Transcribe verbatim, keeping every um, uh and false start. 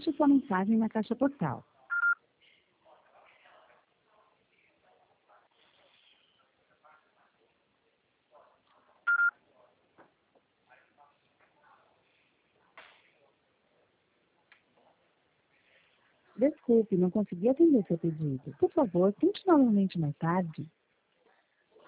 deixe sua mensagem na caixa postal. Desculpe, não consegui atender seu pedido. Por favor, tente novamente mais tarde.